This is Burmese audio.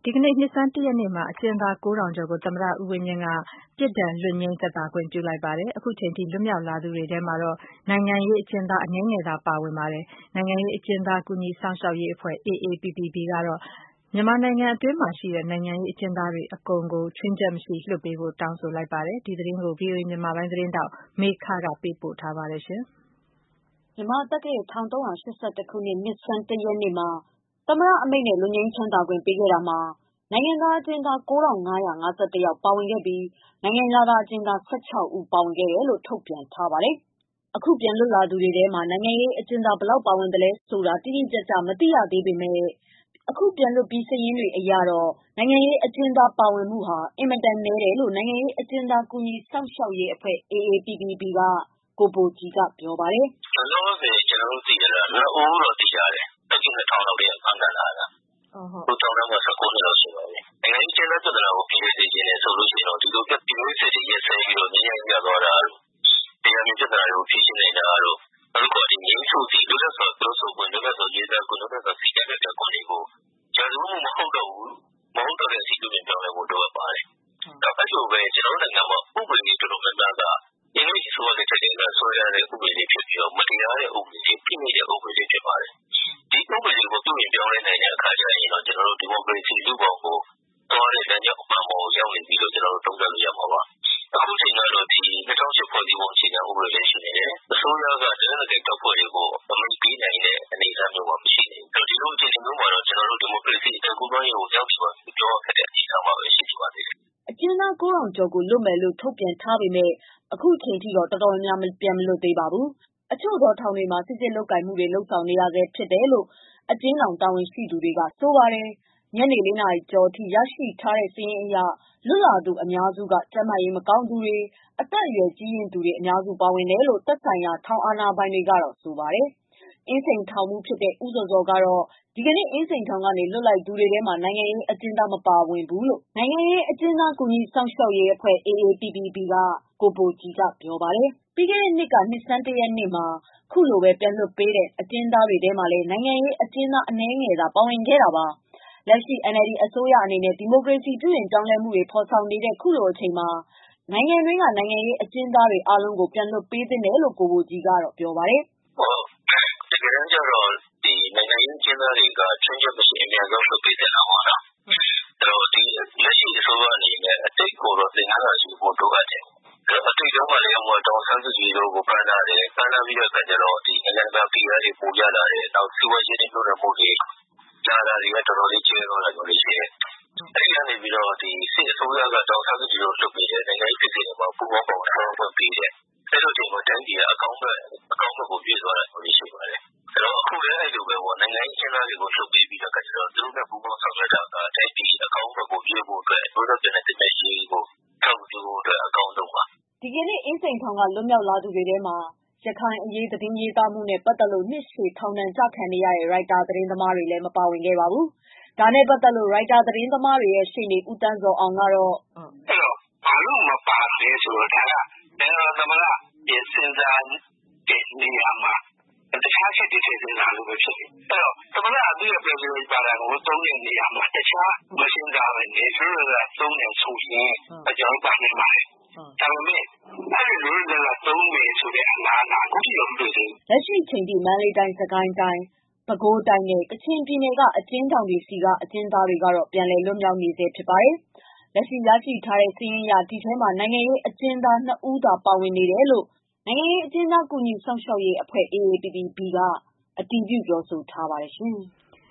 ဒီကနေ့နှစ်ဆန်း1ရက်နေ့မှာအကျဉ်းသား9,000ကျော်ကိုသမ္မတဦးဝင်းမြင့်ကပြစ်ဒဏ်လွတ်ငြိမ်းသက်သာခွင့်ပြုလိုက်ပါတယ်။အခုချိန်ထိလွတ်မြောက်လာသူတွေထဲမှာတော့နိုင်ငံရေးအကျဉ်းသားအနည်းငယ်သာပါဝင်ပါတယ်။နိုင်ငံရေးအကျဉ်းသားကူညီစောင့်ရှောက်ရေးအဖွဲ့ AAPPB ကတော့မြန်မာနိုင်ငံအတွင်းမှာရှိတဲ့နိုင်ငံရေးအကျဉ်းသားတွေအကုန်ကိုချွင်းချက်မရှိလွှတ်ပေးဖို့တောင်းဆိုလိုက်ပါတယ်။ဒီသတင်းကို VOA မြန်မာပိုင်းသတင်းထောက်မေခကပေးပို့ထားပါတယ်။မြန်မာတက္ကရာ1381ခုနှစ်နှစ်ဆန်း1ရက်နေ့မှာသမ္မတအမိန့်နဲ့လွတ်ငြိမ်းချမ်းသာခွင့်ပေးခဲ့တာမှာနိုင်ငံသားအကျဉ်းသား9,551ယောက်ပါဝင်ခဲ့ပြီးနိုင်ငံခြားသားအကျဉ်းသား16ဦးပါဝင်ခဲ့တယ်လို့ထုတ်ပြန်ထားပါတယ်။အခုပြန်လွတ်လာသူတွေထဲမှာနိုင်ငံရေးအကျဉ်းသားဘယ်လောက်ပါဝင်သလဲဆိုတာတိတိကျကျမသိရသေးပေမဲ့အခုပြန်လွတ်ပြီးစာရင်းတွေအရတော့နိုင်ငံရေးအကျဉ်းသားပါဝင်မှုဟာအင်မတန်နည်းတယ်လို့နိုင်ငံရေးအကျဉ်းသားကူညီစောင့်ရှောက်ရေးအဖွဲ့ AAPPB ကကိုဘိုကြည်ကပြောပါတယ်။ "လောလောဆယ်ကျွန်တော်တို့သိရတာ2ဦးတော့သိရတယ်။တက္ကသိုလ်ထောင်လောက်တဲ့ဖန်ကန်လာတာ။သူတောင်းတော့19နှစ်လောက်ရှိပါပြီ။နိုင်ငံရေးကျင်းပပြဿနာကိုပြည်နေစေခြင်းနဲ့ဆိုလို့ရှိရင်တော့ဒီလိုပြပြည်ရေးစစ်တွေရက်စဲပြီးတော့ငြိမ်းချမ်းကြသွားတာလို့တရားမျှပြဿနာတွေကိုဖြေရှင်းနေတာလို့အခုကဒီငြိမ်းချုပ်စီလူလက်ဆော်ပြောဆိုခွင့်လူလက်ဆော်ရေးသားခွင့်လူလက်ဆော်စီကတဲ့တက်ခွင့်တွေကိုကြာစုမှုမဟုတ်တော့ဘူးမဟုတ်တော့တဲ့စီလူတွေပြောင်းလဲဖို့လိုအပ်ပါတယ်။ဒါအဲ့လိုပဲကျွန်တော်နိုင်ငံမှာဥပဒေတွေတော်တော်များများကအင်္ဂလိပ်ဆိုတဲ့ချိန်ကဆွဲရတဲ့ဥပဒေတွေဖြစ်ပြီးတော့မတရားတဲ့ဥပဒေတွေဖိနှိပ်တဲ့ဥပဒေတွေဖြစ်ပါတယ်။ဒီဥပဒေကိုပြုပြင်ပြောင်းလဲနိုင်တဲ့အခါကျရင်တော့ကျွန်တော်တို့ဒီမိုကရေစီလူ့ဘောင်ကိုသွားတဲ့လမ်းကြောင်းအမှန်ပေါ်ရောက်နေပြီလို့ကျွန်တော်တို့သုံးသပ်လို့ရမှာပါ။အခုချိန်ကတော့ဒီ2008ဖွဲ့စည်းပုံအခြေခံဥပဒေလေးရှိနေတယ်။အစိုးရကတနင်္လာနေ့တပ်ဖွဲ့တွေကိုအမိန့်ပေးနိုင်တဲ့အနေအထားမျိုးမှာမရှိနေဘူး။ဒီလိုအခြေအနေမျိုးမှာတော့ကျွန်တော်တို့ဒီမိုကရေစီအကူအညီကိုရောက်ပြီးတော့ပြောရတဲ့အနေအထားမှာပဲရှိနေပါသေးတယ်။အကျဉ်းသား9,000ကျော်ကိုလွတ်မယ်လို့ထုတ်ပြန်ထားပေမဲ့အခုချိန်ထိတော့တော်တော်များများပြန်မလွတ်သေးပါဘူး။အချို့သောထောင်တွေမှာစစ်စစ်လုပ်ကိုင်မှုတွေလုပ်ဆောင်နေရဆဲဖြစ်တယ်လို့အကျဉ်းထောင်တာဝန်ရှိသူတွေကဆိုပါတယ်။ညနေ4နာရီကျော်ထိရရှိထားတဲ့စာရင်းအရလွတ်လာသူအများစုကကျန်းမာရေးမကောင်းသူတွေအသက်အရွယ်ကြီးရင့်သူတွေအများစုပါဝင်တယ်လို့သက်ဆိုင်ရာထောင်အာဏာပိုင်တွေကတော့ဆိုပါတယ်။အင်းစိန်ထောင်မှုဖြစ်တဲ့ဦးစောစောကတော့ဒီကနေ့အင်းစိန်ထောင်ကနေလွတ်လိုက်သူတွေထဲမှာနိုင်ငံရေးအကျဉ်းသားမပါဝင်ဘူးလို့နိုင်ငံရေးအကျဉ်းသားကူညီစောင့်ရှောက်ရေးအဖွဲ့ AAPPB ကကိုဘိုကြည်ကပြောပါတယ်။ပြီးခဲ့တဲ့နှစ်ကနှစ်ဆန်း1ရက်နေ့မှာခုလိုပဲပြန်လွတ်ပေးတဲ့အကျဉ်းသားတွေထဲမှာလည်းနိုင်ငံရေးအကျဉ်းသားအနည်းငယ်သာပါဝင်ခဲ့တာပါ။လက်ရှိ NLD အစိုးရအနေနဲ့ဒီမိုကရေစီပြုပြင်ပြောင်းလဲမှုတွေဖော်ဆောင်နေတဲ့ခုလိုအချိန်မှာနိုင်ငံတွင်းကနိုင်ငံရေးအကျဉ်းသားတွေအားလုံးကိုပြန်လွတ်ပေးသင့်တယ်လို့ကိုဘိုကြည်ကပြောပါတယ်။တကယ်တမ်းကျတော့ဒီနိုင်ငံရေးအကျဉ်းသားတွေကချွင်းချက်မရှိအများဆုံးလွတ်ပေးသင့်တာပါလား။အဲ့တော့ဒီလက်ရှိအစိုးရအနေနဲ့အတိတ်ကိုတော့သင်ခန်းစာယူဖို့လိုအပ်တယ်။အတိတ်တုန်းကလည်းတောင်ဆန်းစုကြည်တို့ကိုဖမ်းတာတယ်ဖမ်းလာပြီးတော့အခါကျတော့ဒီနိုင်ငံသားပြည်သားတွေပို့ကြလာတယ်နောက်စီးပွားရေးတွေလုပ်တဲ့မှုတွေလာတာတွေကတော်တော်လေးကျဲသွားတာမျိုးတွေရှိတယ်။အဲ့ဒီကနေပြီးတော့ဒီစစ်အစိုးရကတောင်ဆန်းစုကြည်တို့လုပ်ပေးတဲ့နိုင်ငံရေးပြည်တွေမှာပူပေါင်းပေါင်းဆောင်ဖွင့်ပေးတယ်။အဲ့လိုချိန်မှာတိုင်းပြည်ကအကောင်းဘက်ကိုပြေးသွားတာမျိုးတွေရှိပါတယ်။အဲ့တော့အခုလည်းအဲ့လိုပဲပေါ့နိုင်ငံရေးကျင်းသားတွေကိုလုပ်ပေးပြီးတော့အခါကျတော့သူတို့နဲ့ပူပေါင်းဆောင်ရွက်တာကတိုင်းပြည်အကောင်းဘက်ကိုပြေးဖို့အတွက်ဘုရားပြန်တဲ့တကယ်ရှိဖို့ထောက်တူဖို့အတွက်အကောင်းဆုံးပါ။ဒီကနေ့အင်းစိန်ထောင်ကလွတ်မြောက်လာသူတွေထဲမှာရခိုင်အရေးသတင်းရေးသားမှုနဲ့ပတ်သက်လို့နှစ်ရှည်ထောင်ဒဏ်ကျခံနေရတဲ့ရိုက်တာသတင်းသမားတွေလည်းမပါဝင်ခဲ့ပါဘူး။ဒါနဲ့ပတ်သက်လို့ရိုက်တာသတင်းသမားတွေရဲ့ရှေ့နေဦးတန်းဇော်အောင်ကတော့ဘာလို့မပါလဲဆိုတော့ဒါကသမ္မတရဲ့စဉ်းစားတဲ့နေရာမှာတခြားဖြစ်တဲ့စဉ်းစားလို့ပဲဖြစ်တယ်။အဲ့တော့သမ္မတအတူရဲ့ပြည်သူ့ပါတာကိုသုံးတဲ့နေရာမှာတခြားမစဉ်းစားဘဲနဲ့သူတို့ကသုံးတယ်ဆိုရင်ကျွန်တော်ပါနေပါတယ်။ဒါပေမဲ့အဲ့ဒီလိုလည်းသုံးမယ်ဆိုတဲ့အလားအလာအခုထိတော့မတွေ့သေးဘူး။လက်ရှိချိန်ထိမန္တလေးတိုင်းစကိုင်းတိုင်းပဲခူးတိုင်းနဲ့ကချင်ပြည်နယ်ကအကျဉ်းထောင်တွေစီကအကျဉ်းသားတွေကတော့ပြန်လည်လွတ်မြောက်နေဆဲဖြစ်ပါတယ်။လက်ရှိရရှိထားတဲ့စာရင်းအရဒီထဲမှာနိုင်ငံရေးအကျဉ်းသား2ဦးသာပါဝင်နေတယ်လို့နိုင်ငံရေးအကျဉ်းသားကူညီစောင့်ရှောက်ရေးအဖွဲ့ AAPPB ကအတည်ပြုပြောဆိုထားပါတယ်ရှင်။